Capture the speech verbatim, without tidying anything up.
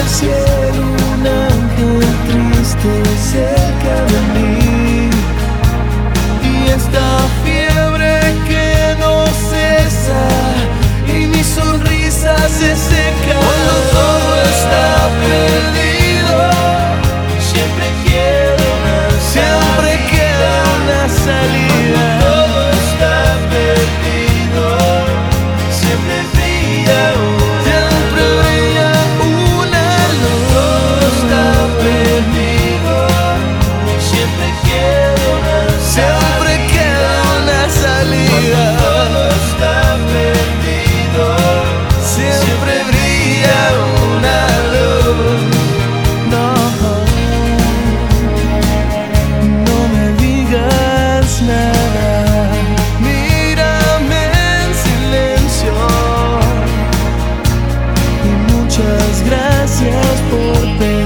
cielo un ángel triste cerca de mí, y esta fiebre que no cesa y mi sonrisa se seca. Cuando todo está perdido, siempre quiero una siempre queda una salida. Cuando todo está perdido, siempre brilla siempre brilla una luz. Cuando todo está perdido, siempre quiero una siempre queda una salida. Cuando todo está perdido, siempre brilla una luz. No, no me digas nada, mírame en silencio, y muchas gracias por pensar.